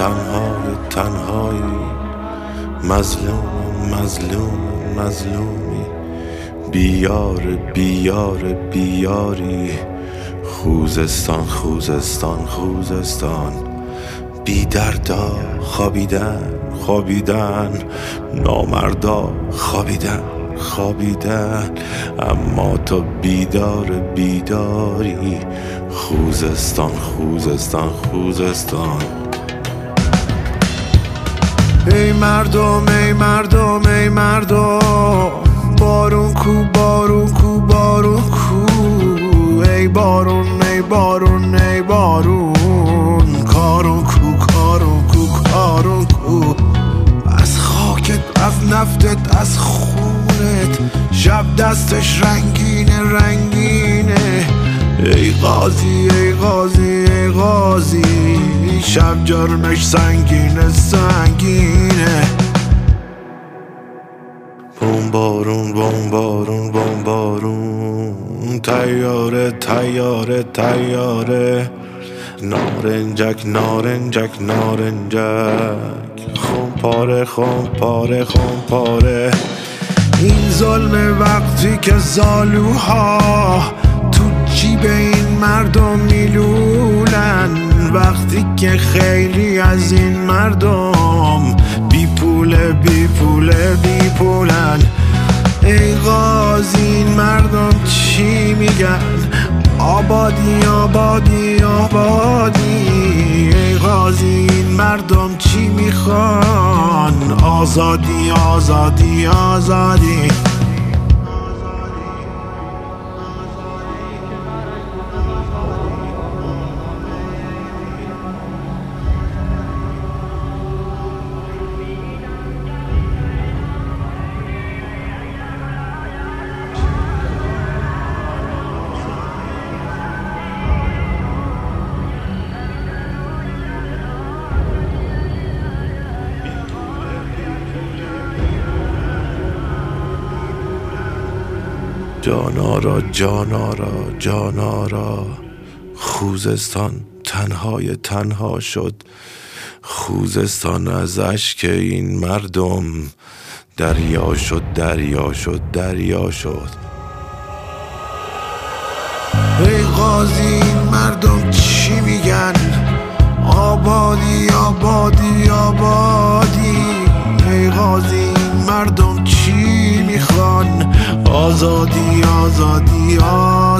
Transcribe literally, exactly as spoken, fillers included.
تنهای تنهایی، مظلوم مظلوم مظلومی، بیار بیار بیاری، خوزستان خوزستان خوزستان. بی دردا خوابیدن خوابیدن، نامردا خوابیدن خوابیدن، اما تو بیدار بیداری، خوزستان خوزستان خوزستان. ای مردم ای مردم ای مردم، بارون کو بارون کو بارون کو، ای بارون ای بارون ای بارون، کارون کو کارون کو کارون کو. از خاکت از نفتت از خونت، شب دستش رنگینه رنگینه. ای غازی ای غازی ای غازی، شب جرمش سنگینه سنگینه. بمبارون بمبارون بمبارون، تیاره تیاره تیاره، نارنجک نارنجک نارنجک، خمپاره خمپاره خمپاره. این ظلم وقتی که زالوها تو جیب این مردم میلولن، وقتی که خیلی از این مردم بی پوله بی پوله بی پولن. ای غازی این مردم چی میگن؟ آبادی آبادی آبادی. ای غازی این مردم چی میخوان؟ آزادی آزادی آزادی. جانارا جانارا جانارا، خوزستان تنهای تنها شد، خوزستان از اشک این مردم دریا شد دریا شد دریا شد. ای غازی این مردم چی میگن؟ آبادی آبادی آبادی. ای غازی این مردم چی میخوان؟ آزادی آزادی آزادی.